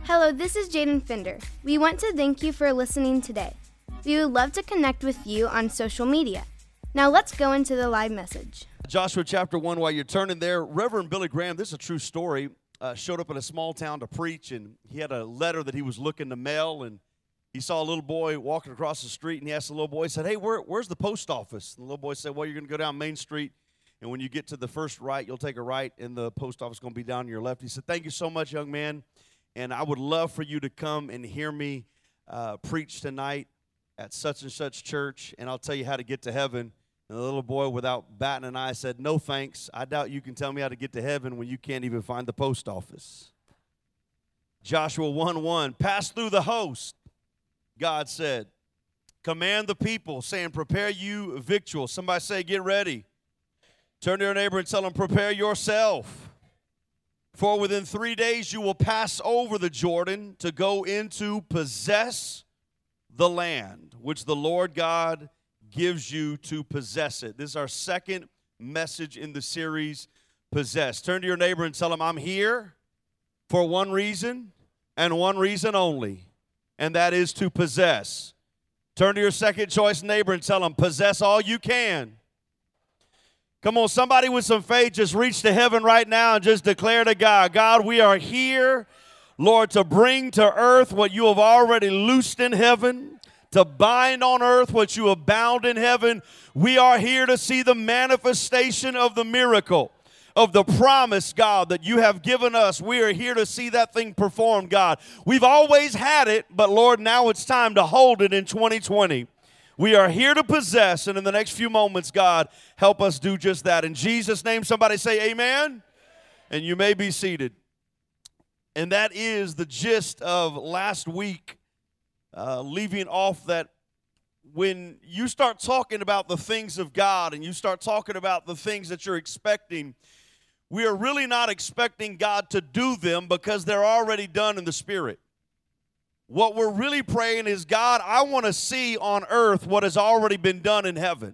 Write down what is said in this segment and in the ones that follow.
Hello, this is Jaden Fender. We want to thank you for listening today. We would love to connect with you on social media. Now let's go into the live message. Joshua chapter 1, while you're turning there, Reverend Billy Graham, this is a true story, showed up in a small town to preach, and he had a letter that he was looking to mail, and he saw a little boy walking across the street, and he asked the little boy, he said, hey, where's the post office? And the little boy said, well, you're going to go down Main Street, and when you get to the first right, you'll take a right, and the post office is going to be down to your left. He said, thank you so much, young man, and I would love for you to come and hear me preach tonight at such and such church, and I'll tell you how to get to heaven. And the little boy, without batting an eye, said, no thanks. I doubt you can tell me how to get to heaven when you can't even find the post office. Joshua 1:1, pass through the host, God said. Command the people, saying, prepare you victuals. Somebody say, get ready. Turn to your neighbor and tell them, prepare yourself. For within 3 days you will pass over the Jordan to go into possess the land, which the Lord God gives you to possess it. This is our second message in the series, Possess. Turn to your neighbor and tell him, I'm here for one reason and one reason only, and that is to possess. Turn to your second choice neighbor and tell him, possess all you can. Come on, somebody with some faith, just reach to heaven right now and just declare to God, God, we are here, Lord, to bring to earth what you have already loosed in heaven, to bind on earth what you have bound in heaven. We are here to see the manifestation of the miracle, of the promise, God, that you have given us. We are here to see that thing performed, God. We've always had it, but Lord, now it's time to hold it in 2020. We are here to possess, and in the next few moments, God, help us do just that. In Jesus' name, somebody say amen, and you may be seated. And that is the gist of last week, leaving off that when you start talking about the things of God and you start talking about the things that you're expecting, we are really not expecting God to do them because they're already done in the Spirit. What we're really praying is, God, I want to see on earth what has already been done in heaven.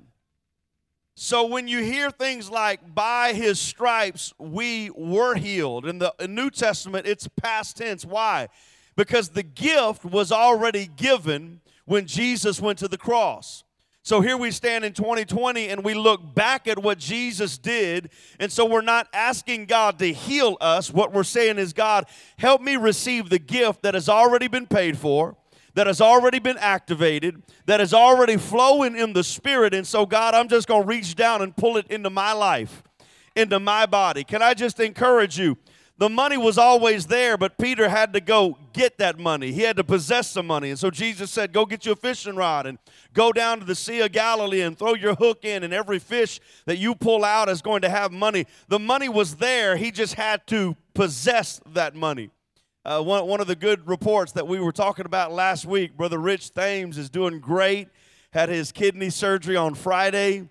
So when you hear things like, by his stripes we were healed, in the New Testament, it's past tense. Why? Because the gift was already given when Jesus went to the cross. So here we stand in 2020 and we look back at what Jesus did. And so we're not asking God to heal us. What we're saying is, God, help me receive the gift that has already been paid for, that has already been activated, that is already flowing in the Spirit. And so, God, I'm just going to reach down and pull it into my life, into my body. Can I just encourage you? The money was always there, but Peter had to go get that money. He had to possess some money. And so Jesus said, go get you a fishing rod and go down to the Sea of Galilee and throw your hook in, and every fish that you pull out is going to have money. The money was there. He just had to possess that money. One of the good reports that we were talking about last week, Brother Rich Thames is doing great, had his kidney surgery on Friday,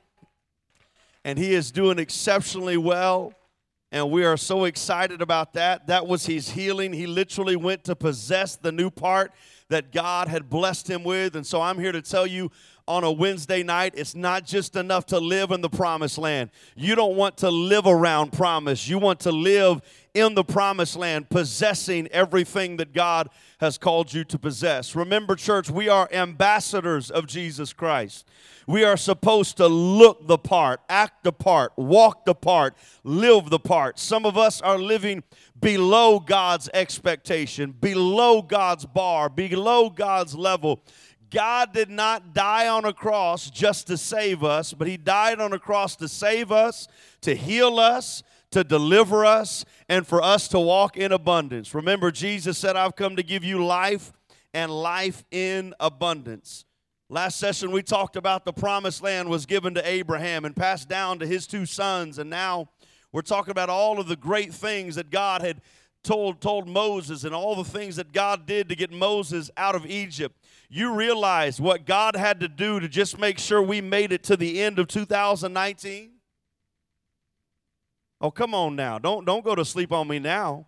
and he is doing exceptionally well. And we are so excited about that. That was his healing. He literally went to possess the new part that God had blessed him with. And so I'm here to tell you on a Wednesday night, it's not just enough to live in the promised land. You don't want to live around promise. You want to live in the promised land, possessing everything that God has called you to possess. Remember, church, we are ambassadors of Jesus Christ. We are supposed to look the part, act the part, walk the part, live the part. Some of us are living below God's expectation, below God's bar, below God's level. God did not die on a cross just to save us, but he died on a cross to save us, to heal us, to deliver us, and for us to walk in abundance. Remember, Jesus said, I've come to give you life and life in abundance. Last session, we talked about the promised land was given to Abraham and passed down to his two sons, and now we're talking about all of the great things that God had told Moses and all the things that God did to get Moses out of Egypt. You realize what God had to do to just make sure we made it to the end of 2019? Oh, come on now. Don't go to sleep on me now.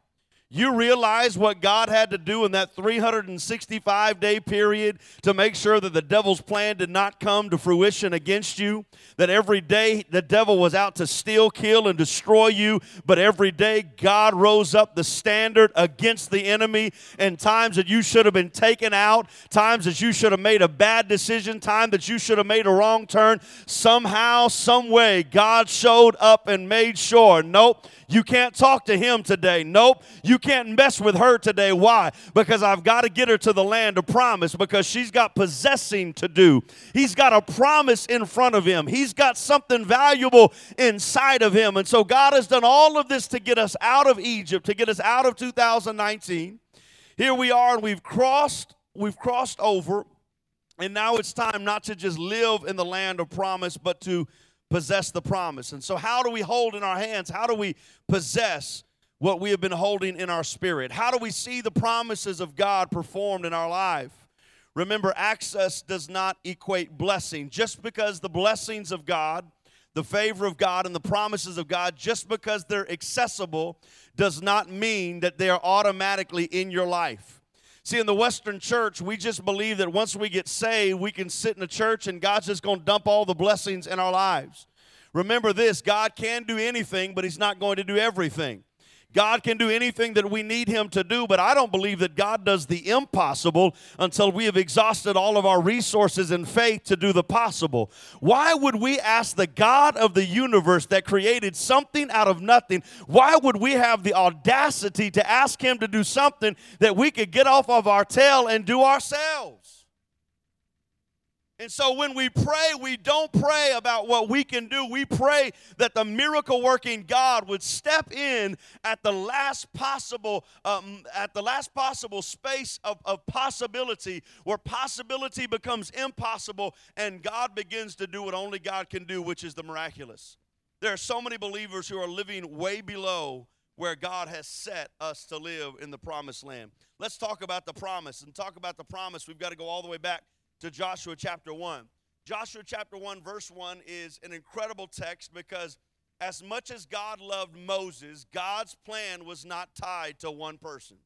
You realize what God had to do in that 365-day period to make sure that the devil's plan did not come to fruition against you? That every day the devil was out to steal, kill, and destroy you, but every day God rose up the standard against the enemy, and times that you should have been taken out, times that you should have made a bad decision, time that you should have made a wrong turn, somehow, some way, God showed up and made sure, nope, you can't talk to him today. Nope, you can't mess with her today. Why? Because I've got to get her to the land of promise, because she's got possessing to do. He's got a promise in front of him. He's got something valuable inside of him. And so God has done all of this to get us out of Egypt, to get us out of 2019. Here we are, and we've crossed over, and now it's time not to just live in the land of promise, but to possess the promise. And so how do we hold in our hands? How do we possess what we have been holding in our spirit? How do we see the promises of God performed in our life? Remember, access does not equate blessing. Just because the blessings of God, the favor of God, and the promises of God, just because they're accessible, does not mean that they are automatically in your life. See, in the Western church, we just believe that once we get saved, we can sit in a church and God's just going to dump all the blessings in our lives. Remember this, God can do anything, but he's not going to do everything. God can do anything that we need him to do, but I don't believe that God does the impossible until we have exhausted all of our resources and faith to do the possible. Why would we ask the God of the universe that created something out of nothing, why would we have the audacity to ask him to do something that we could get off of our tail and do ourselves? And so when we pray, we don't pray about what we can do. We pray that the miracle-working God would step in at the last possible space of possibility, where possibility becomes impossible, and God begins to do what only God can do, which is the miraculous. There are so many believers who are living way below where God has set us to live in the promised land. Let's talk about the promise. And talk about the promise, we've got to go all the way back to Joshua chapter 1. Joshua chapter 1 verse 1 is an incredible text, because as much as God loved Moses, God's plan was not tied to one person.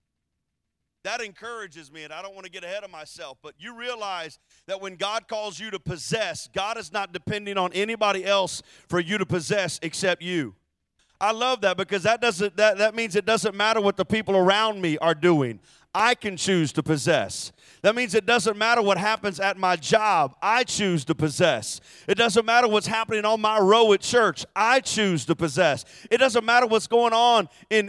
That encourages me, and I don't want to get ahead of myself, but you realize that when God calls you to possess, God is not depending on anybody else for you to possess except you. I love that, because that means it doesn't matter what the people around me are doing. I can choose to possess. That means it doesn't matter what happens at my job. I choose to possess. It doesn't matter what's happening on my row at church. I choose to possess. It doesn't matter what's going on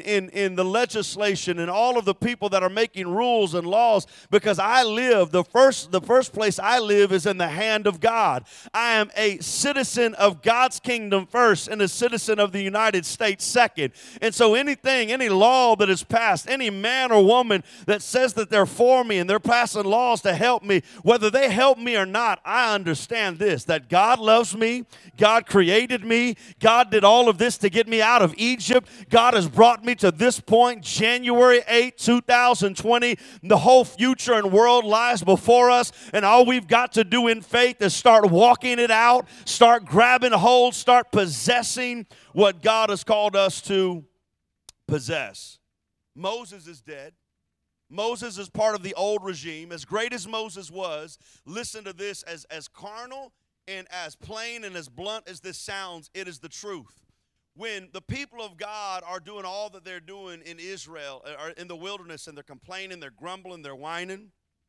in the legislation and all of the people that are making rules and laws, because I live, the first place I live is in the hand of God. I am a citizen of God's kingdom first and a citizen of the United States second. And so any law that is passed, any man or woman that says that they're for me and they're passing laws to help me, whether they help me or not, I understand this, that God loves me, God created me, God did all of this to get me out of Egypt. God has brought me to this point, January 8, 2020. The whole future and world lies before us, and all we've got to do in faith is start walking it out, start grabbing hold, start possessing what God has called us to possess. Moses is dead. Moses is part of the old regime. As great as Moses was, listen to this, as carnal and as plain and as blunt as this sounds, it is the truth. When the people of God are doing all that they're doing in Israel, or in the wilderness, and they're complaining, they're grumbling, they're whining,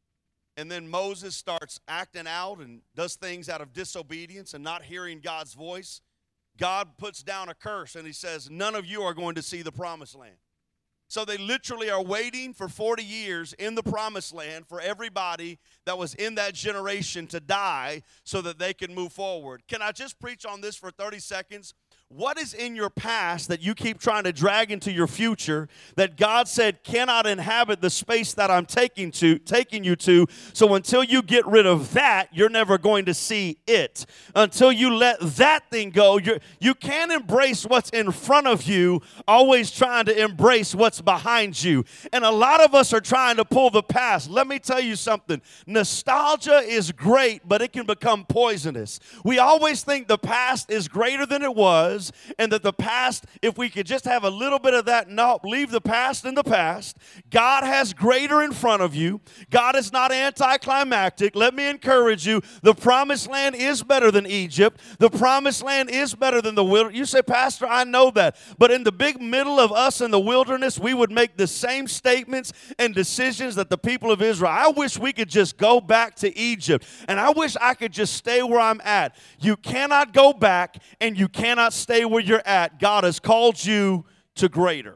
and then Moses starts acting out and does things out of disobedience and not hearing God's voice, God puts down a curse, and he says, none of you are going to see the promised land. So they literally are waiting for 40 years in the promised land for everybody that was in that generation to die so that they can move forward. Can I just preach on this for 30 seconds? What is in your past that you keep trying to drag into your future that God said cannot inhabit the space that I'm taking you to? So until you get rid of that, you're never going to see it. Until you let that thing go, you can't embrace what's in front of you, always trying to embrace what's behind you. And a lot of us are trying to pull the past. Let me tell you something. Nostalgia is great, but it can become poisonous. We always think the past is greater than it was. was, and that the past, if we could just have a little bit of that, no, leave the past in the past. God has greater in front of you. God is not anticlimactic. Let me encourage you, the promised land is better than Egypt. The promised land is better than the wilderness. You say, Pastor, I know that. But in the big middle of us in the wilderness, we would make the same statements and decisions that the people of Israel. I wish we could just go back to Egypt, and I wish I could just stay where I'm at. You cannot go back, and you cannot stay where you're at. God has called you to greater.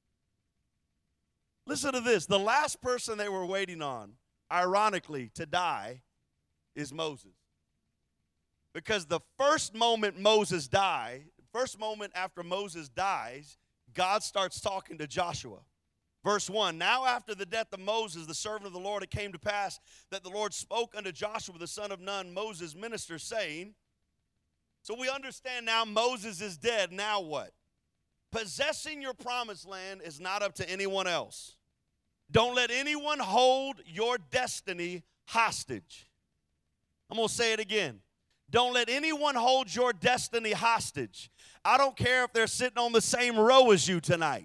Listen to this. The last person they were waiting on, ironically, to die is Moses. Because the first moment Moses died, first moment after Moses dies, God starts talking to Joshua. Verse 1, now after the death of Moses, the servant of the Lord, it came to pass that the Lord spoke unto Joshua, the son of Nun, Moses' minister, saying, so we understand now Moses is dead. Now what? Possessing your promised land is not up to anyone else. Don't let anyone hold your destiny hostage. I'm going to say it again. Don't let anyone hold your destiny hostage. I don't care if they're sitting on the same row as you tonight.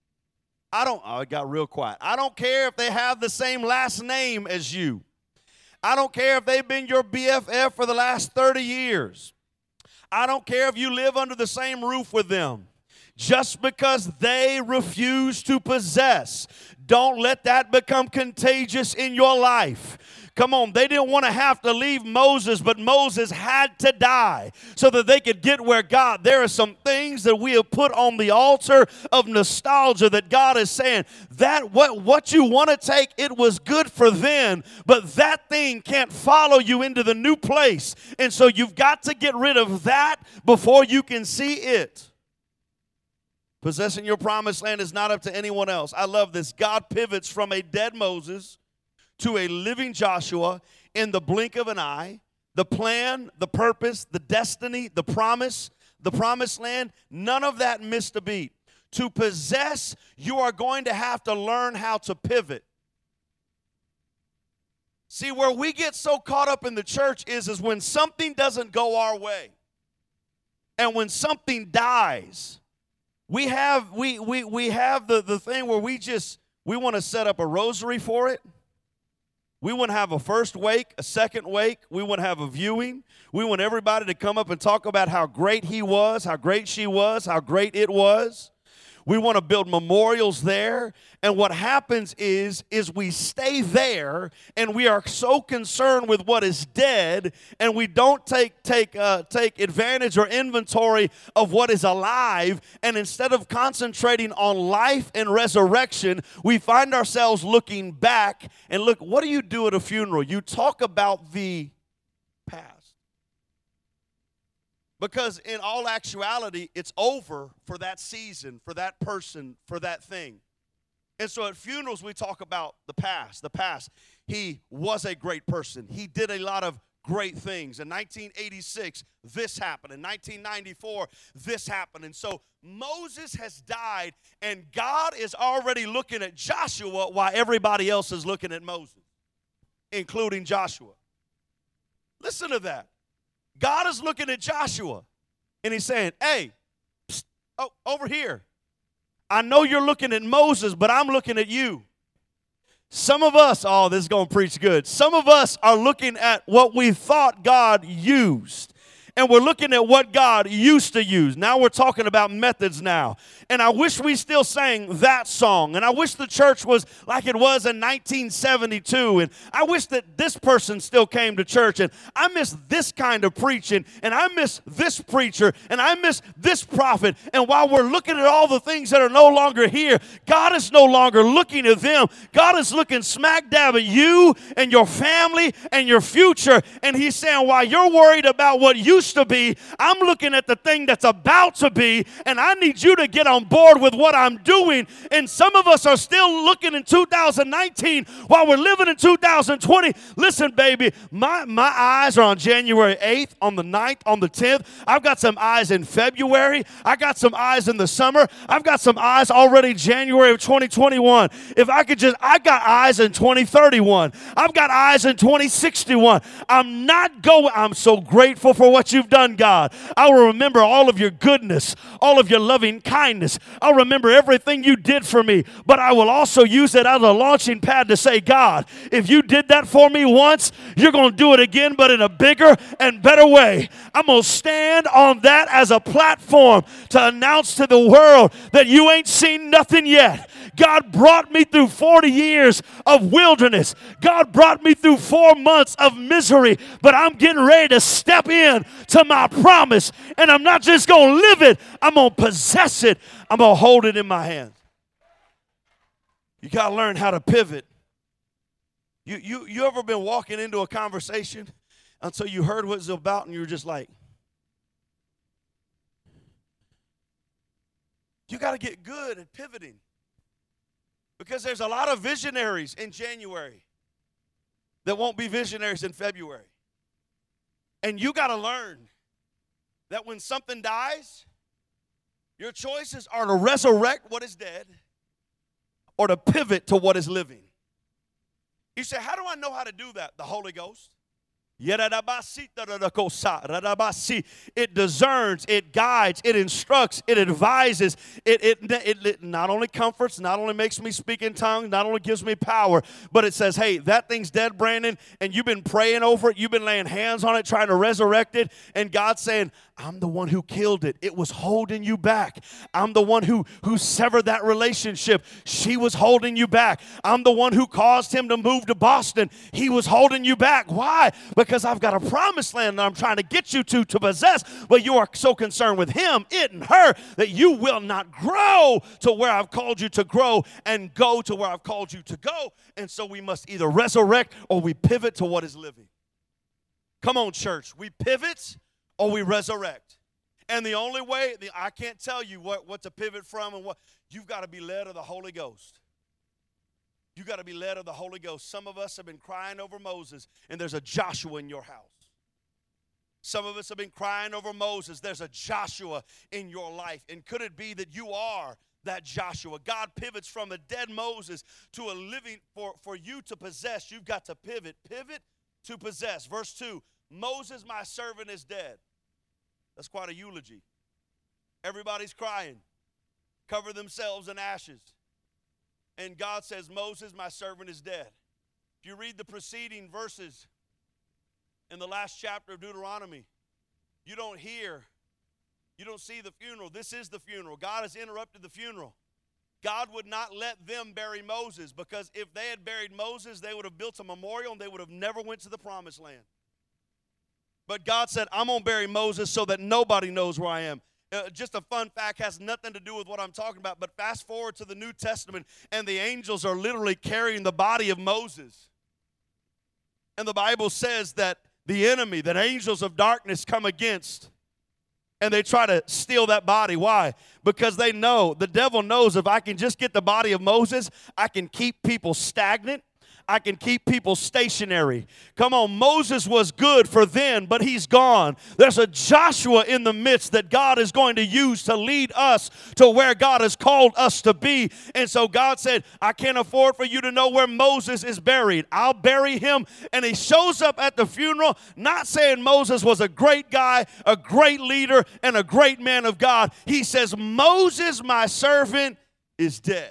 It got real quiet. I don't care if they have the same last name as you. I don't care if they've been your BFF for the last 30 years. I don't care if you live under the same roof with them. Just because they refuse to possess, don't let that become contagious in your life. Come on, they didn't want to have to leave Moses, but Moses had to die so that they could get where God. There are some things that we have put on the altar of nostalgia that God is saying, that what you want to take, it was good for then, but that thing can't follow you into the new place. And so you've got to get rid of that before you can see it. Possessing your promised land is not up to anyone else. I love this. God pivots from a dead Moses to a living Joshua in the blink of an eye. The plan, the purpose, the destiny, the promise, the promised land, none of that missed a beat. To possess, you are going to have to learn how to pivot. See, where we get so caught up in the church is when something doesn't go our way. And when something dies, we have the thing where we want to set up a rosary for it. We want to have a first wake, a second wake. We want to have a viewing. We want everybody to come up and talk about how great he was, how great she was, how great it was. We want to build memorials there. And what happens is we stay there and we are so concerned with what is dead, and we don't take advantage or inventory of what is alive. And instead of concentrating on life and resurrection, we find ourselves looking back. And look, what do you do at a funeral? You talk about the past. Because in all actuality, it's over for that season, for that person, for that thing. And so at funerals, we talk about the past. The past. He was a great person. He did a lot of great things. In 1986, this happened. In 1994, this happened. And so Moses has died, and God is already looking at Joshua while everybody else is looking at Moses, including Joshua. Listen to that. God is looking at Joshua, and he's saying, hey, over here. I know you're looking at Moses, but I'm looking at you. Some of us, this is going to preach good. Some of us are looking at what we thought God used. And we're looking at what God used to use. Now we're talking about methods now. And I wish we still sang that song. And I wish the church was like it was in 1972. And I wish that this person still came to church. And I miss this kind of preaching. And I miss this preacher. And I miss this prophet. And while we're looking at all the things that are no longer here, God is no longer looking at them. God is looking smack dab at you and your family and your future. And he's saying, while you're worried about what used to be, I'm looking at the thing that's about to be, and I need you to get on board with what I'm doing. And some of us are still looking in 2019 while we're living in 2020. Listen, baby, my eyes are on January 8th, on the 9th, on the 10th. I've got some eyes in February. I got some eyes in the summer. I've got some eyes already January of 2021. If I could I got eyes in 2031. I've got eyes in 2061. I'm so grateful for what you've done, God. I will remember all of your goodness, all of your loving kindness. I'll remember everything you did for me, but I will also use it as a launching pad to say, God, if you did that for me once, you're going to do it again, but in a bigger and better way. I'm going to stand on that as a platform to announce to the world that you ain't seen nothing yet. God brought me through 40 years of wilderness. God brought me through 4 months of misery, but I'm getting ready to step in to my promise, and I'm not just going to live it, I'm going to possess it. I'm going to hold it in my hands. You got to learn how to pivot. You ever been walking into a conversation until you heard what it was about and you were just like, you got to get good at pivoting. Because there's a lot of visionaries in January that won't be visionaries in February. And you got to learn that when something dies, your choices are to resurrect what is dead or to pivot to what is living. You say, how do I know how to do that? The Holy Ghost. It discerns, it guides, it instructs, it advises, it not only comforts, not only makes me speak in tongues, not only gives me power, but it says, hey, that thing's dead, Brandon, and you've been praying over it, you've been laying hands on it, trying to resurrect it, and God's saying, I'm the one who killed it. It was holding you back. I'm the one who severed that relationship. She was holding you back. I'm the one who caused him to move to Boston. He was holding you back. Why? Because I've got a promised land that I'm trying to get you to possess, but you are so concerned with him, it, and her that you will not grow to where I've called you to grow and go to where I've called you to go. And so we must either resurrect or we pivot to what is living. Come on, church. We pivot or we resurrect. And the only way, I can't tell you what to pivot from and what. You've got to be led of the Holy Ghost. You got to be led of the Holy Ghost. Some of us have been crying over Moses, and there's a Joshua in your house. Some of us have been crying over Moses. There's a Joshua in your life. And could it be that you are that Joshua? God pivots from a dead Moses to a living, for you to possess. You've got to pivot to possess. Verse 2, Moses, my servant, is dead. That's quite a eulogy. Everybody's crying, cover themselves in ashes. And God says, Moses, my servant, is dead. If you read the preceding verses in the last chapter of Deuteronomy, you don't see the funeral. This is the funeral. God has interrupted the funeral. God would not let them bury Moses, because if they had buried Moses, they would have built a memorial and they would have never went to the promised land. But God said, I'm going to bury Moses so that nobody knows where I am. Just a fun fact, has nothing to do with what I'm talking about, but fast forward to the New Testament, and the angels are literally carrying the body of Moses. And the Bible says that the enemy, that angels of darkness come against, and they try to steal that body. Why? Because they know, the devil knows, if I can just get the body of Moses, I can keep people stagnant. I can keep people stationary. Come on, Moses was good for then, but he's gone. There's a Joshua in the midst that God is going to use to lead us to where God has called us to be. And so God said, I can't afford for you to know where Moses is buried. I'll bury him. And he shows up at the funeral, not saying Moses was a great guy, a great leader, and a great man of God. He says, Moses, my servant, is dead.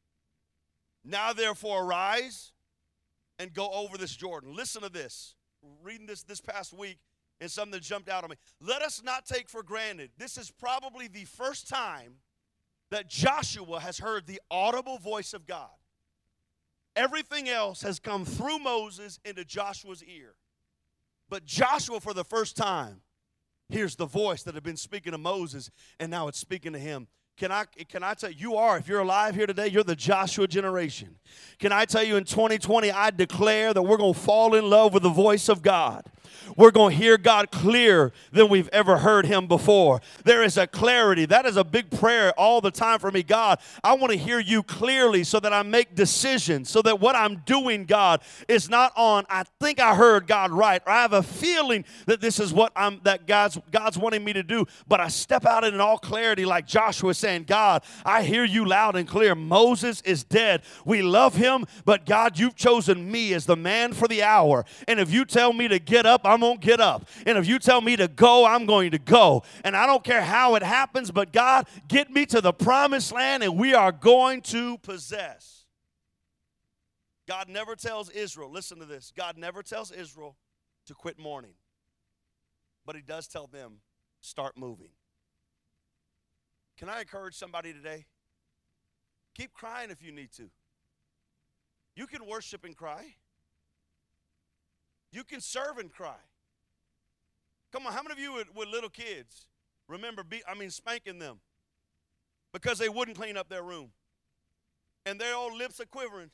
Now therefore arise and go over this Jordan. Listen to this. Reading this past week, and something that jumped out on me. Let us not take for granted, this is probably the first time that Joshua has heard the audible voice of God. Everything else has come through Moses into Joshua's ear. But Joshua, for the first time, hears the voice that had been speaking to Moses, and now it's speaking to him. Can I tell you, if you're alive here today, you're the Joshua generation. Can I tell you, in 2020, I declare that we're going to fall in love with the voice of God. We're going to hear God clearer than we've ever heard him before. There is a clarity. That is a big prayer all the time for me. God, I want to hear you clearly so that I make decisions, so that what I'm doing, God, is not on, I think I heard God right, or I have a feeling that this is what God's wanting me to do, but I step out in all clarity like Joshua saying, God, I hear you loud and clear. Moses is dead. We love him, but God, you've chosen me as the man for the hour. And if you tell me to get up up, I'm going to get up. And if you tell me to go, I'm going to go. And I don't care how it happens, but God, get me to the promised land and we are going to possess. God never tells Israel, listen to this, God never tells Israel to quit mourning. But he does tell them, start moving. Can I encourage somebody today? Keep crying if you need to. You can worship and cry. You can serve and cry. Come on, how many of you with little kids remember spanking them because they wouldn't clean up their room? And their old lips are quivering.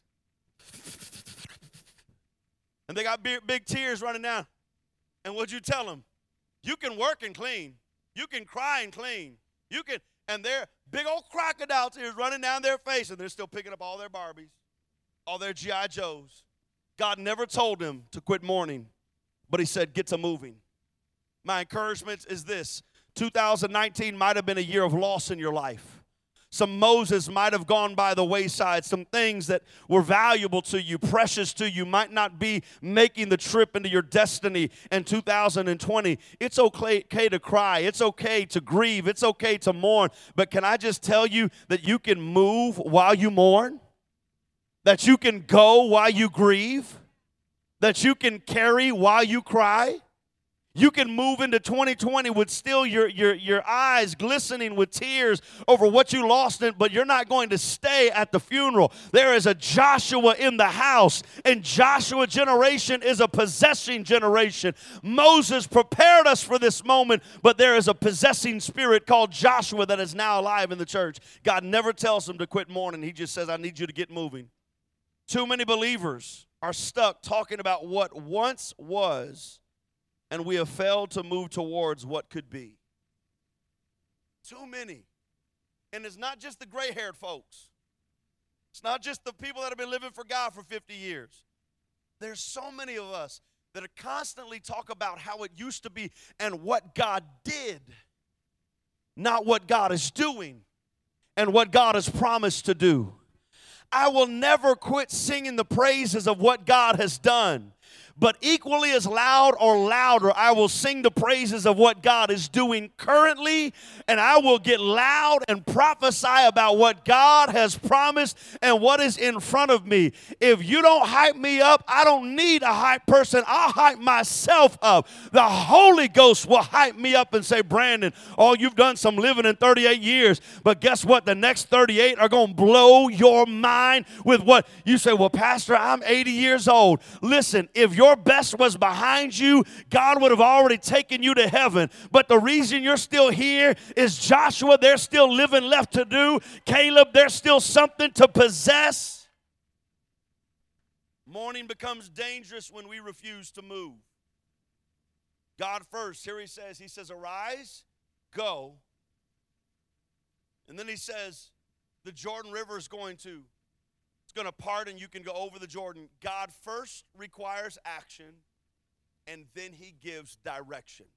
And they got big tears running down. And what'd you tell them? You can work and clean. You can cry and clean. You can, and their big old crocodile tears running down their face, and they're still picking up all their Barbies, all their G.I. Joes. God never told them to quit mourning, but he said, get to moving. My encouragement is this. 2019 might have been a year of loss in your life. Some Moses might have gone by the wayside. Some things that were valuable to you, precious to you, might not be making the trip into your destiny in 2020. It's okay to cry. It's okay to grieve. It's okay to mourn. But can I just tell you that you can move while you mourn? That you can go while you grieve? That you can carry while you cry? You can move into 2020 with still your eyes glistening with tears over what you lost, but you're not going to stay at the funeral. There is a Joshua in the house, and Joshua generation is a possessing generation. Moses prepared us for this moment, but there is a possessing spirit called Joshua that is now alive in the church. God never tells them to quit mourning. He just says, I need you to get moving. Too many believers are stuck talking about what once was, and we have failed to move towards what could be. Too many. And it's not just the gray-haired folks. It's not just the people that have been living for God for 50 years. There's so many of us that are constantly talk about how it used to be and what God did, not what God is doing and what God has promised to do. I will never quit singing the praises of what God has done. But equally as loud or louder, I will sing the praises of what God is doing currently, and I will get loud and prophesy about what God has promised and what is in front of me. If you don't hype me up, I don't need a hype person. I'll hype myself up. The Holy Ghost will hype me up and say, Brandon, oh, you've done some living in 38 years, but guess what? The next 38 are going to blow your mind with what you say, well, Pastor, I'm 80 years old. Listen, if your best was behind you, God would have already taken you to heaven. But the reason you're still here is Joshua, there's still living left to do. Caleb, there's still something to possess. Mourning becomes dangerous when we refuse to move. God first, here he says, arise, go. And then he says, the Jordan River is going to part and you can go over the Jordan. God first requires action and then he gives direction.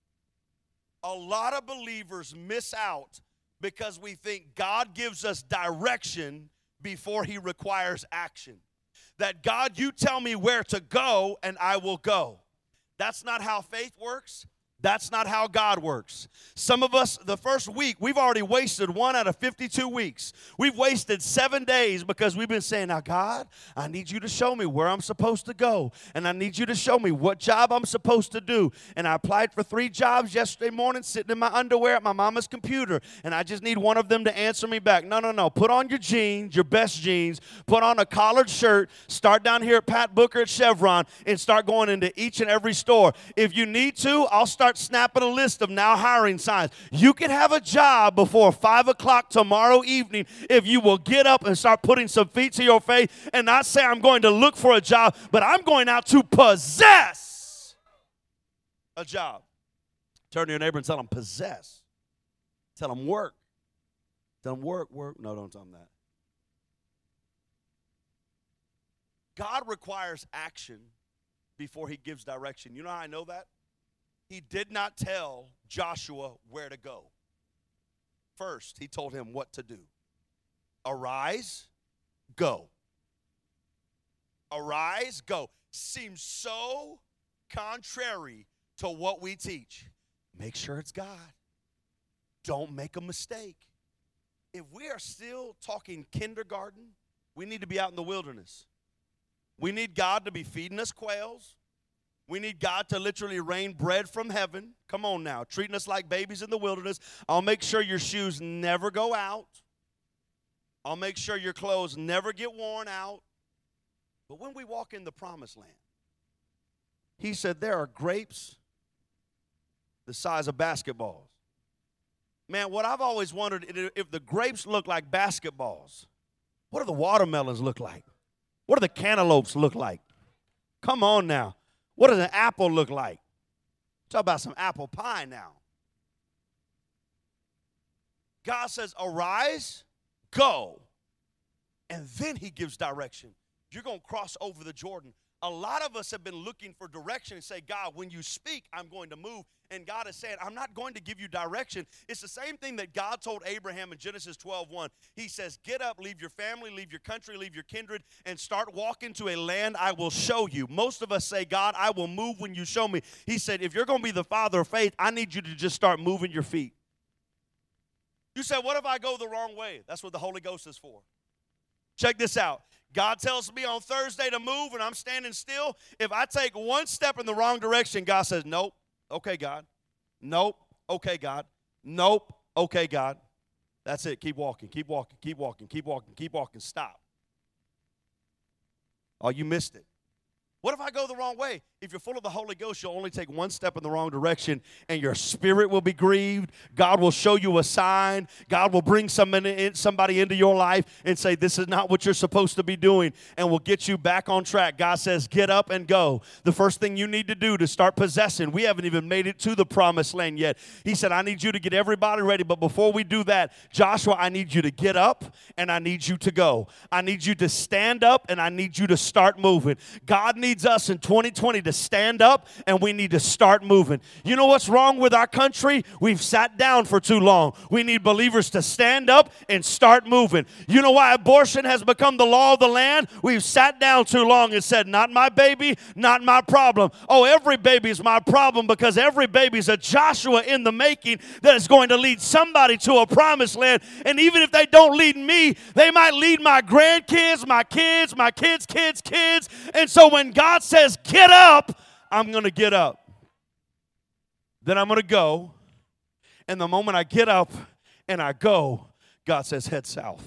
A lot of believers miss out because we think God gives us direction before he requires action. That God, you tell me where to go and I will go. That's not how faith works. That's not how God works. Some of us, the first week, we've already wasted 1 out of 52 weeks. We've wasted 7 days because we've been saying, now, God, I need you to show me where I'm supposed to go. And I need you to show me what job I'm supposed to do. And I applied for 3 jobs yesterday morning, sitting in my underwear at my mama's computer. And I just need one of them to answer me back. No. Put on your jeans, your best jeans. Put on a collared shirt. Start down here at Pat Booker at Chevron and start going into each and every store. If you need to, I'll start snapping a list of now hiring signs. You can have a job before 5 o'clock tomorrow evening if you will get up and start putting some feet to your face and not say I'm going to look for a job, but I'm going out to possess a job. Turn to your neighbor and tell them possess. Tell them work. Tell them work. No, don't tell them that. God requires action before he gives direction. You know how I know that? He did not tell Joshua where to go. First, he told him what to do. Arise, go. Arise, go. Seems so contrary to what we teach, make sure it's God. Don't make a mistake. If we are still talking kindergarten, we need to be out in the wilderness. We need God to be feeding us quails. We need God to literally rain bread from heaven. Come on now, treating us like babies in the wilderness. I'll make sure your shoes never go out. I'll make sure your clothes never get worn out. But when we walk in the promised land, he said there are grapes the size of basketballs. Man, what I've always wondered, if the grapes look like basketballs, what do the watermelons look like? What do the cantaloupes look like? Come on now. What does an apple look like? Talk about some apple pie now. God says, arise, go. And then he gives direction. You're going to cross over the Jordan. A lot of us have been looking for direction and say, God, when you speak, I'm going to move. And God is saying, I'm not going to give you direction. It's the same thing that God told Abraham in Genesis 12:1. He says, get up, leave your family, leave your country, leave your kindred, and start walking to a land I will show you. Most of us say, God, I will move when you show me. He said, if you're going to be the father of faith, I need you to just start moving your feet. You said, what if I go the wrong way? That's what the Holy Ghost is for. Check this out. God tells me on Thursday to move, and I'm standing still. If I take one step in the wrong direction, God says, nope, okay, God. Nope, okay, God. Nope, okay, God. That's it. Keep walking, keep walking, keep walking, keep walking, keep walking. Stop. Oh, you missed it. What if I go the wrong way? If you're full of the Holy Ghost, you'll only take one step in the wrong direction, and your spirit will be grieved. God will show you a sign. God will bring somebody into your life and say, this is not what you're supposed to be doing, and will get you back on track. God says, get up and go. The first thing you need to do to start possessing, we haven't even made it to the promised land yet. He said, I need you to get everybody ready, but before we do that, Joshua, I need you to get up, and I need you to go. I need you to stand up, and I need you to start moving. God needs us in 2020 to stand up, and we need to start moving. You know what's wrong with our country? We've sat down for too long. We need believers to stand up and start moving. You know why abortion has become the law of the land? We've sat down too long and said, not my baby, not my problem. Oh, every baby is my problem, because every baby is a Joshua in the making that is going to lead somebody to a promised land. And even if they don't lead me, they might lead my grandkids, my kids, my kids' kids' kids. And so when God says, get up, I'm going to get up. Then I'm going to go. And the moment I get up and I go, God says, head south.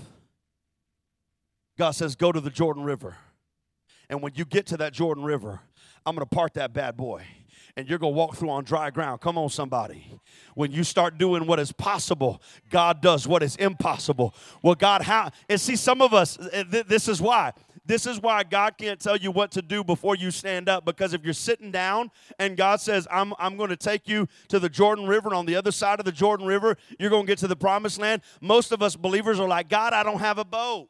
God says, go to the Jordan River. And when you get to that Jordan River, I'm going to part that bad boy. And you're going to walk through on dry ground. Come on, somebody. When you start doing what is possible, God does what is impossible. Well, God, how? And see, some of us, this is why. This is why God can't tell you what to do before you stand up, because if you're sitting down and God says, I'm going to take you to the Jordan River, and on the other side of the Jordan River, you're going to get to the promised land, most of us believers are like, God, I don't have a boat.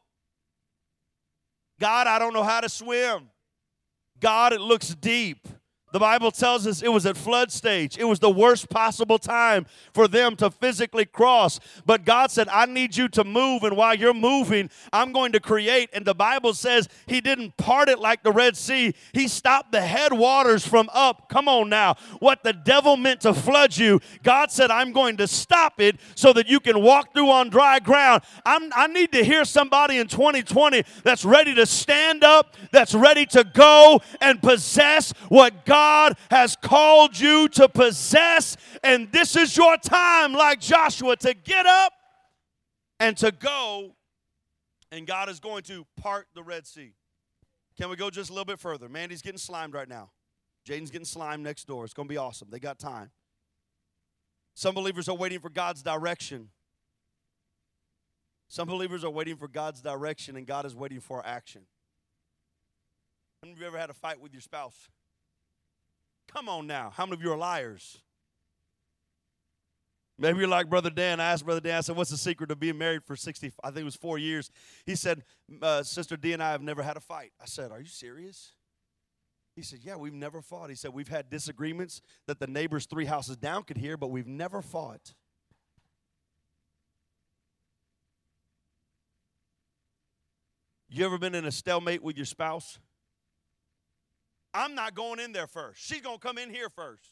God, I don't know how to swim. God, it looks deep. The Bible tells us it was at flood stage. It was the worst possible time for them to physically cross. But God said, I need you to move, and while you're moving, I'm going to create. And the Bible says he didn't part it like the Red Sea. He stopped the headwaters from up. Come on now. What the devil meant to flood you, God said, I'm going to stop it so that you can walk through on dry ground. I need to hear somebody in 2020 that's ready to stand up, that's ready to go and possess what God has called you to possess. And this is your time, like Joshua, to get up and to go. And God is going to part the Red Sea. Can we go just a little bit further? Mandy's getting slimed right now. Jaden's getting slimed next door. It's going to be awesome. They got time. Some believers are waiting for God's direction. Some believers are waiting for God's direction, and God is waiting for action. How many of you ever had a fight with your spouse? Come on now. How many of you are liars? Maybe you're like Brother Dan. I asked Brother Dan, I said, what's the secret of being married for 4 years? He said, Sister D and I have never had a fight. I said, are you serious? He said, yeah, we've never fought. He said, we've had disagreements that the neighbors 3 houses down could hear, but we've never fought. You ever been in a stalemate with your spouse? I'm not going in there first. She's going to come in here first.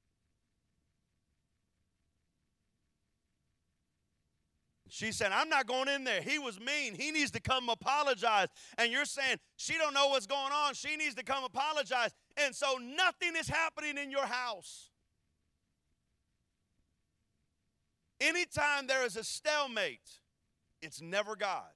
She said, I'm not going in there. He was mean. He needs to come apologize. And you're saying, she don't know what's going on. She needs to come apologize. And so nothing is happening in your house. Anytime there is a stalemate, it's never God.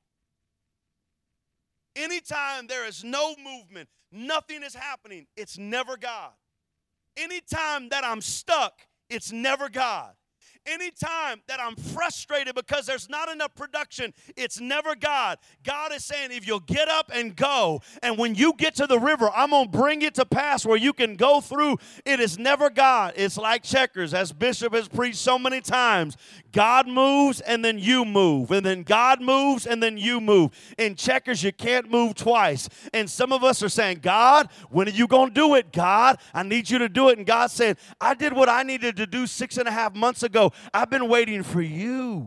Anytime there is no movement, nothing is happening, it's never God. Anytime that I'm stuck, it's never God. Anytime that I'm frustrated because there's not enough production, it's never God. God is saying, if you'll get up and go, and when you get to the river, I'm going to bring it to pass where you can go through. It is never God. It's like checkers, as Bishop has preached so many times. God moves, and then you move. And then God moves, and then you move. In checkers, you can't move twice. And some of us are saying, God, when are you going to do it? God, I need you to do it. And God said, I did what I needed to do 6.5 months ago. I've been waiting for you.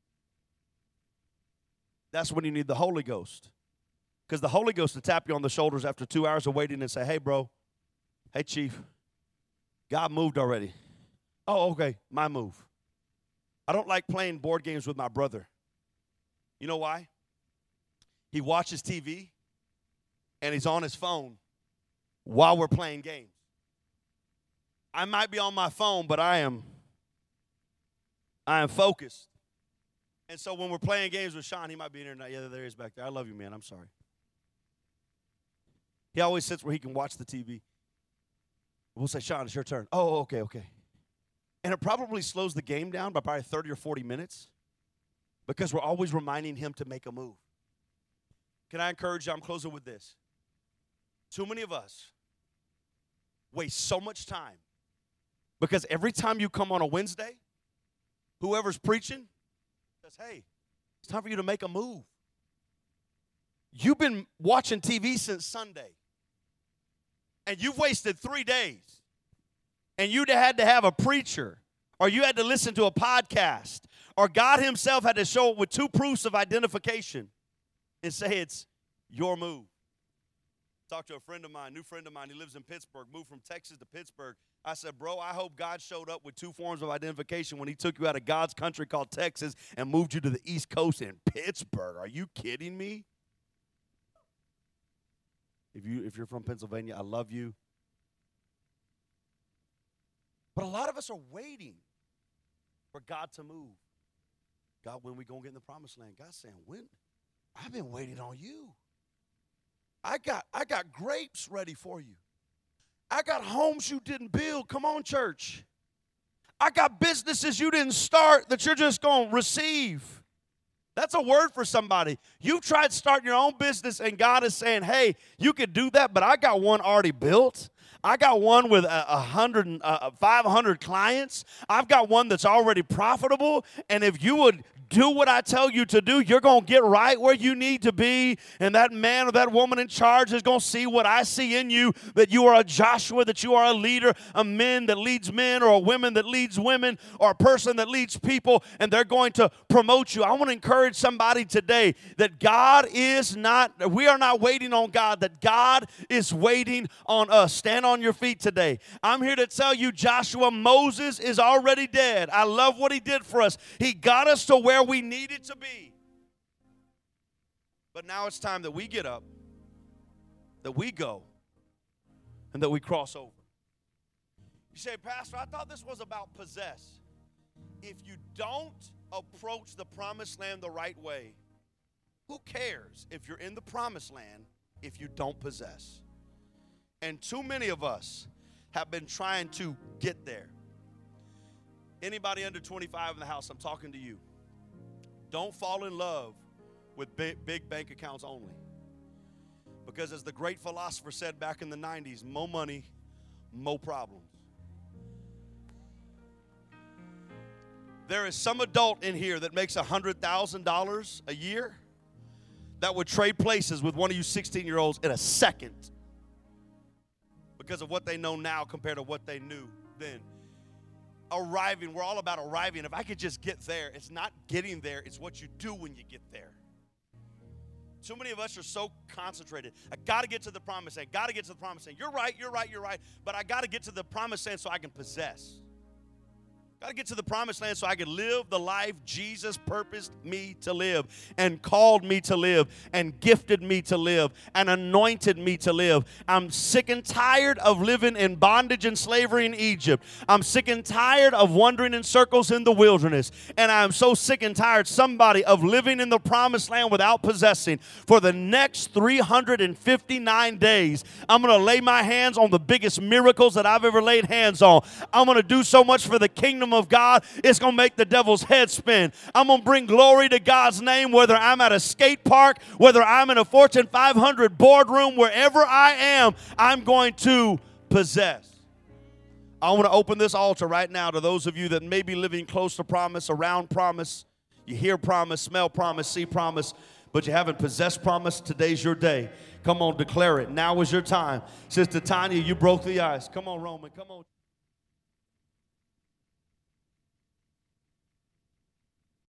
That's when you need the Holy Ghost. Because the Holy Ghost will tap you on the shoulders after 2 hours of waiting and say, hey, bro, hey, chief, God moved already. Oh, okay, my move. I don't like playing board games with my brother. You know why? He watches TV, and he's on his phone while we're playing games. I might be on my phone, but I am focused. And so when we're playing games with Sean, he might be in there now. Yeah, there he is back there. I love you, man. I'm sorry. He always sits where he can watch the TV. We'll say, Sean, it's your turn. Oh, okay. And it probably slows the game down by probably 30 or 40 minutes because we're always reminding him to make a move. Can I encourage you? I'm closing with this. Too many of us waste so much time because every time you come on a Wednesday, whoever's preaching says, hey, it's time for you to make a move. You've been watching TV since Sunday, and you've wasted 3 days, and you had to have a preacher, or you had to listen to a podcast, or God himself had to show up with 2 proofs of identification and say it's your move. Talked to a friend of mine, new friend of mine. He lives in Pittsburgh, moved from Texas to Pittsburgh. I said, bro, I hope God showed up with 2 forms of identification when he took you out of God's country called Texas and moved you to the East Coast in Pittsburgh. Are you kidding me? If you're from Pennsylvania, I love you. But a lot of us are waiting for God to move. God, when we going to get in the promised land? God's saying, when? I've been waiting on you. I got grapes ready for you. I got homes you didn't build. Come on, church. I got businesses you didn't start that you're just going to receive. That's a word for somebody. You've tried starting your own business, and God is saying, hey, you could do that, but I got one already built. I got one with 500 clients. I've got one that's already profitable, and if you would do what I tell you to do, you're going to get right where you need to be, and that man or that woman in charge is going to see what I see in you, that you are a Joshua, that you are a leader, a man that leads men, or a woman that leads women, or a person that leads people, and they're going to promote you. I want to encourage somebody today that we are not waiting on God, that God is waiting on us. Stand on your feet today. I'm here to tell you, Joshua, Moses is already dead. I love what he did for us. He got us to where we needed to be. But now it's time that we get up, that we go, and that we cross over. You say, Pastor, I thought this was about possess. If you don't approach the promised land the right way, who cares if you're in the promised land if you don't possess? And too many of us have been trying to get there. Anybody under 25 in the house, I'm talking to you. Don't fall in love with big bank accounts only. Because as the great philosopher said back in the 90s, more money, more problems. There is some adult in here that makes $100,000 a year that would trade places with one of you 16-year-olds in a second because of what they know now compared to what they knew then. Arriving, we're all about arriving. If I could just get there, it's not getting there, it's what you do when you get there. Too many of us are so concentrated. I got to get to the promised land. Got to get to the promised land. You're right. But I got to get to the promised land so I can possess. Got to get to the promised land so I can live the life Jesus purposed me to live and called me to live and gifted me to live and anointed me to live. I'm sick and tired of living in bondage and slavery in Egypt. I'm sick and tired of wandering in circles in the wilderness. And I'm so sick and tired, somebody, of living in the promised land without possessing. For the next 359 days, I'm going to lay my hands on the biggest miracles that I've ever laid hands on. I'm going to do so much for the kingdom of God, it's going to make the devil's head spin. I'm going to bring glory to God's name, whether I'm at a skate park, whether I'm in a Fortune 500 boardroom, wherever I am, I'm going to possess. I want to open this altar right now to those of you that may be living close to promise, around promise. You hear promise, smell promise, see promise, but you haven't possessed promise. Today's your day. Come on, declare it. Now is your time. Sister Tanya, you broke the ice. Come on, Roman. Come on.